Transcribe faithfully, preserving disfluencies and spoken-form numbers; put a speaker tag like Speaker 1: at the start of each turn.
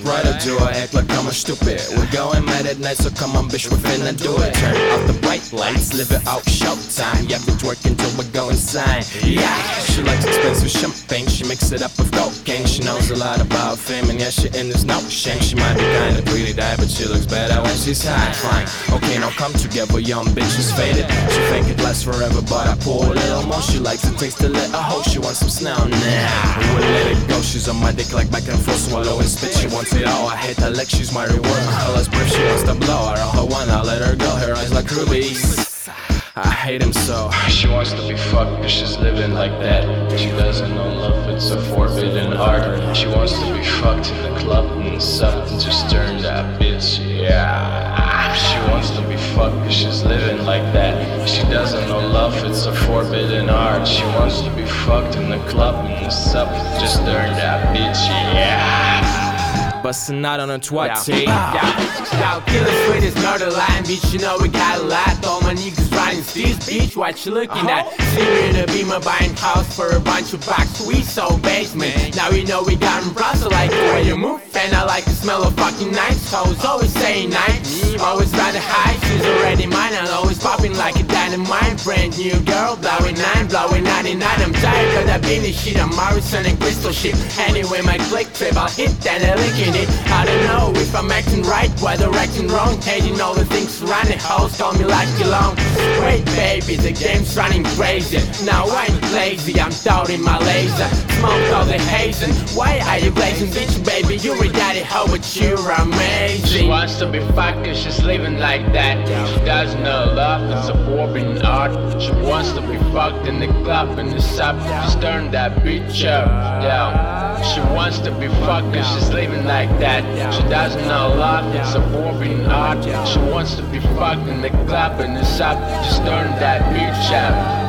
Speaker 1: right, I do. I act like I'm a stupid. We're going mad at night, so come on, bitch, we finna do it. Turn out the bright lights, live it out, showtime. Yeah, bitch, work until we go insane. Yeah, she likes expensive champagne, she mix it up with cocaine. She knows a lot about fame, and yeah, she in there's no shame. She might be kinda pretty die, but she looks better when she's high. Fine, okay, now come together, young bitch is faded. She think it lasts forever, but I pour a little more. She likes it taste a little hoe, she wants some snow now. We wouldn't let it go, she's on my dick like back and forth, swallow and spit. She wants it all, I hate her like she's my reward. My last breath, she wants to blow. I roll her one, I let her go, her eyes like rubies. I hate him so. She wants to be fucked, but she's living like that. She doesn't know love, it's a forbidden art. She wants to be fucked in the club and sucked and just turn that bitch, yeah. She wants to be fucked, but she's living like that. She doesn't know love, it's a forbidden art. She wants to be fucked in the club and sucked and just turn that bitch, yeah. Bustin' out on a twatty.
Speaker 2: Yeah, yeah, yeah. Kill us with this murder line, bitch. You know we got a lot. All my niggas riding steez, bitch. What you looking at? See me in a beamer buying house for a bunch of bucks. We so basement. Now you know we got in Brussels, like the way you move. And I like the smell of fucking nice hoes. Always saying nice, always rather high. She's already mine. I'm always popping like a dynamite. Brand new girl, blowing nine, blowing ninety-nine. I'm tired of that beanie shit. I'm Morrison and Crystal shit. Anyway, my click trip, I'll hit that and licking it. I don't know if I'm acting right, whether acting wrong. Hating all the things surrounding hoes, call me like you long. Wait baby, the game's running crazy. Now I ain't lazy, I'm doubting my laser. Smoke all the hazing, why are you blazing? Bitch baby, you a daddy hoe, but you're amazing.
Speaker 3: She wants to be fucked, she's living like that. She doesn't know love, it's a forbidden art. She wants to be fucked in the club and the sub. Just turn that bitch up, yeah. She wants to be fucked, she's living like that. She doesn't know love, it's a forbidden art. She wants to be fucked in the club and the sub. Just turn that bitch up.